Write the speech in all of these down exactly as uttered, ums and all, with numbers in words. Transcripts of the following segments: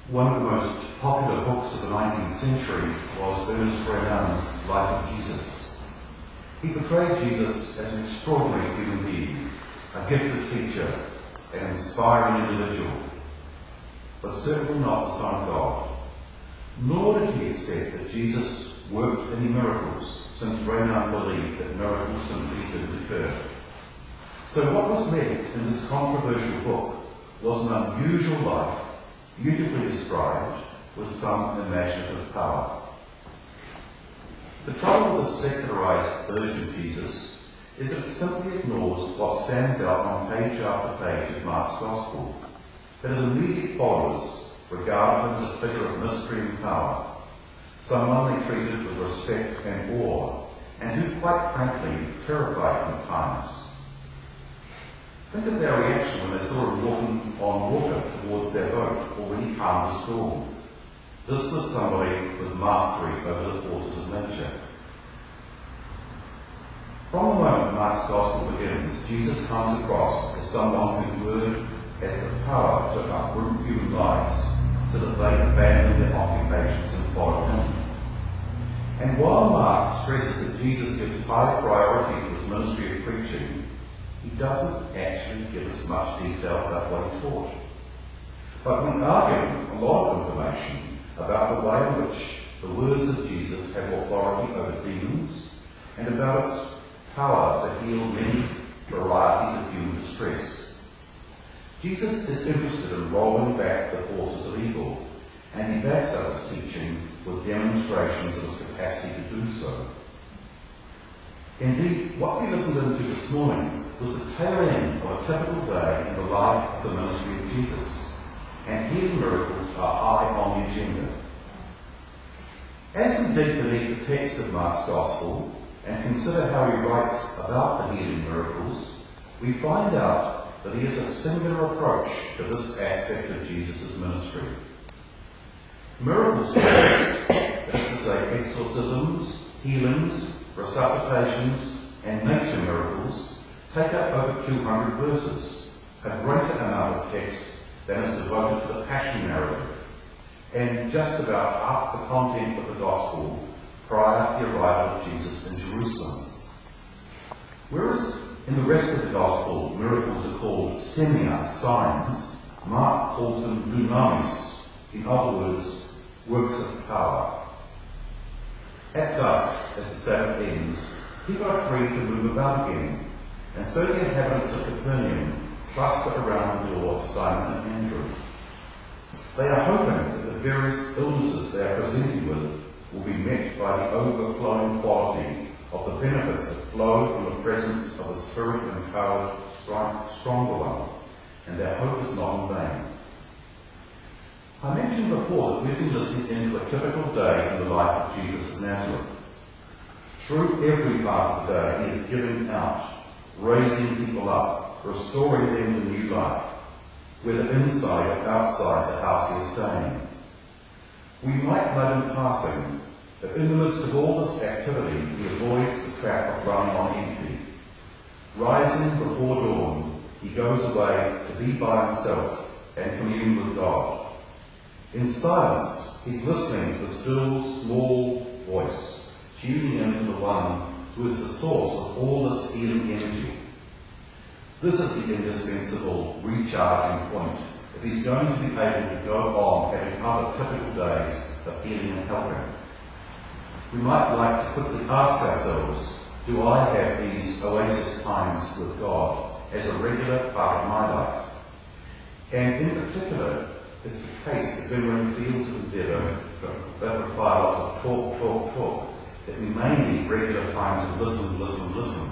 One of the most popular books of the nineteenth century was Ernest Renan's Life of Jesus. He portrayed Jesus as an extraordinary human being, a gifted teacher, an inspiring individual, but certainly not the Son of God. Nor did he accept that Jesus worked any miracles, since Renan believed that miracles simply didn't occur. So what was left in this controversial book was an unusual life, beautifully described with some imaginative power. The trouble with the secularized version of Jesus is that it simply ignores what stands out on page after page of Mark's Gospel, that his immediate followers regard him as a figure of mystery and power, someone they treated with respect and awe, and who, quite frankly, terrified them at times. Think of their reaction when they saw him walking on water towards their boat, already calmed the storm. This was somebody with mastery over the forces of nature. From the moment Mark's Gospel begins, Jesus comes across as someone whose word has the power to uproot human lives, so that they abandon their occupations and follow him. And while Mark stresses that Jesus gives high priority to his ministry of preaching, he doesn't actually give us much detail about what he taught. But we are given a lot of information about the way in which the words of Jesus have authority over demons and about its power to heal many varieties of human distress. Jesus is interested in rolling back the forces of evil, and he backs up his teaching with demonstrations of his capacity to do so. Indeed, what we listened into this morning was the tail end of a typical day in the life of the ministry of Jesus, and healing miracles are high on the agenda. As we dig beneath the text of Mark's Gospel and consider how he writes about the healing miracles, we find out that he has a singular approach to this aspect of Jesus' ministry. Miracles, that is to say, exorcisms, healings, resuscitations, and nature miracles, take up over two hundred verses, a greater amount of text than is devoted to the Passion narrative, and just about half the content of the Gospel prior to the arrival of Jesus in Jerusalem. Whereas in the rest of the Gospel, miracles are called semia, signs, Mark calls them dunamis, in other words, works of power. At dusk, as the Sabbath ends, people are free to move about again, and so the inhabitants of Capernaum cluster around the door of Simon and Andrew. They are hoping that the various illnesses they are presented with will be met by the overflowing quality of the benefits that flow from the presence of the Spirit-empowered, stronger one, and their hope is not in vain. I mentioned before that we've been listening into a typical day in the life of Jesus of Nazareth. Through every part of the day, he is giving out, raising people up, restoring them to new life, whether inside or outside the house he is staying. We might note in passing that in the midst of all this activity, he avoids the trap of running on empty. Rising before dawn, he goes away to be by himself and commune with God. In silence, he's listening to the still, small voice, tuning into the one who is the source of all this healing energy. This is the indispensable recharging point if he's going to be able to go on having other typical days of healing and helping. We might like to quickly ask ourselves, do I have these oasis times with God as a regular part of my life? And in particular, it's the case that when we're in fields of endeavour that require lots of talk, talk, talk, that we may need regular times of listen, listen, listen.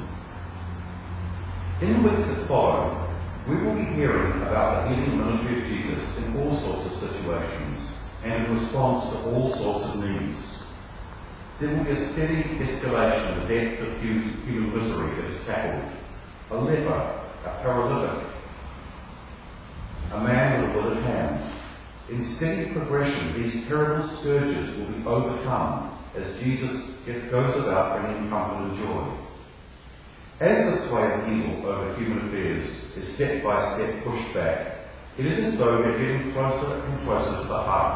In the weeks that follow, we will be hearing about the healing ministry of Jesus in all sorts of situations and in response to all sorts of needs. There will be a steady escalation of the depth of human misery that is tackled. A leper, a paralytic, a man with a withered hand. In steady progression, these terrible scourges will be overcome as Jesus goes about bringing comfort and joy. As the sway of evil over human affairs is step by step pushed back, it is as though we're getting closer and closer to the heart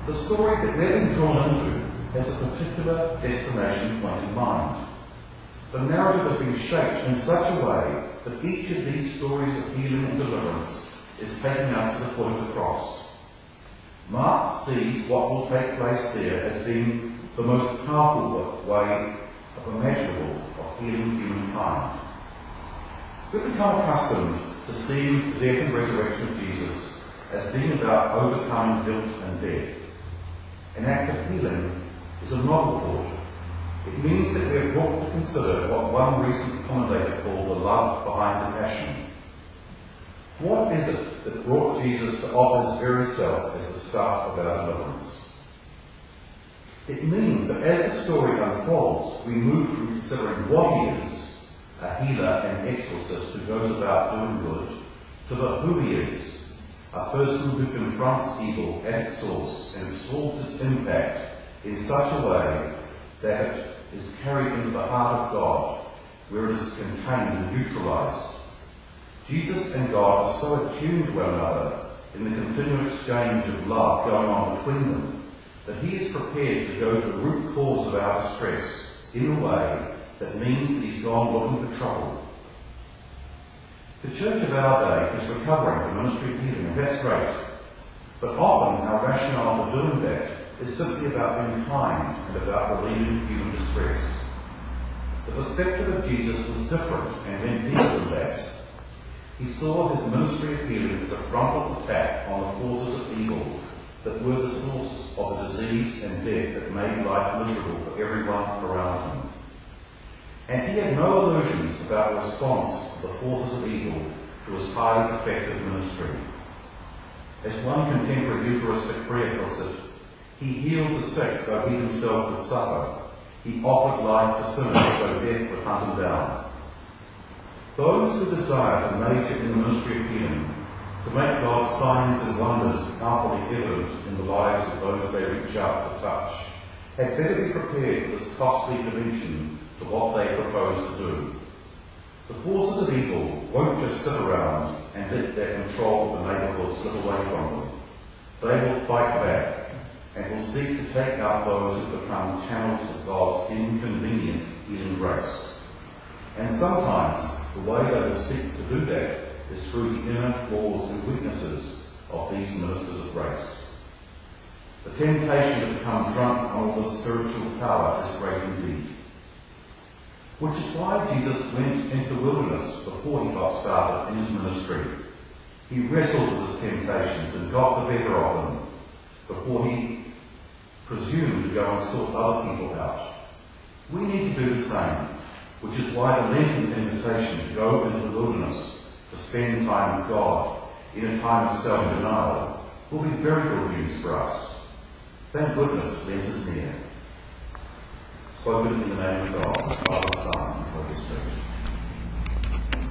The story that we're being drawn into has a particular destination point in mind. The narrative has been shaped in such a way that each of these stories of healing and deliverance is taking us to the foot of the cross. Mark sees what will take place there as being the most powerful way of imaginable of healing humankind. We've become accustomed to seeing the death and resurrection of Jesus as being about overcoming guilt and death. An act of healing is a novel thought. It means that we are brought to consider what one recent commentator called the love behind the passion. What is it that brought Jesus to offer his very self as the start of our deliverance? It means that as the story unfolds, we move from considering what he is, a healer and exorcist who goes about doing good, to the who he is, a person who confronts evil at its source and absorbs its impact in such a way that it is carried into the heart of God, where it is contained and neutralized. Jesus and God are so attuned to one another in the continual exchange of love going on between them that he is prepared to go to the root cause of our distress in a way that means that he's gone looking for trouble. The church of our day is recovering from ministry of healing, and that's great. But often our rationale for doing that is simply about being kind and about relieving human distress. The perspective of Jesus was different and went deeper than that. He saw his ministry of healing as a frontal attack on the forces of evil that were the source of the disease and death that made life miserable for everyone around him. And he had no illusions about the response to the forces of evil to his highly effective ministry. As one contemporary Eucharistic prayer puts it, he healed the sick though he himself would suffer. He offered life to sinners though death would hunt him down. Those who desire to major in the ministry of healing, to make God's signs and wonders powerfully evident in the lives of those they reach out to touch, had better be prepared for this costly dimension to what they propose to do. The forces of evil won't just sit around and let their control of the neighbourhood slip away from them. They will fight back and will seek to take out those who become channels of God's inconvenient healing grace. And sometimes the way they will seek to do that is through the inner flaws and weaknesses of these ministers of grace. The temptation to become drunk on all this spiritual power is great indeed. Which is why Jesus went into the wilderness before he got started in his ministry. He wrestled with his temptations and got the better of them before he presumed to go and sort other people out. We need to do the same, which is why the Lenten invitation to go into the wilderness to spend time with God in a time of self-denial will be very good news for us. Thank goodness Lent is near. Spoken in the name of God, Father, Son, and Holy Spirit.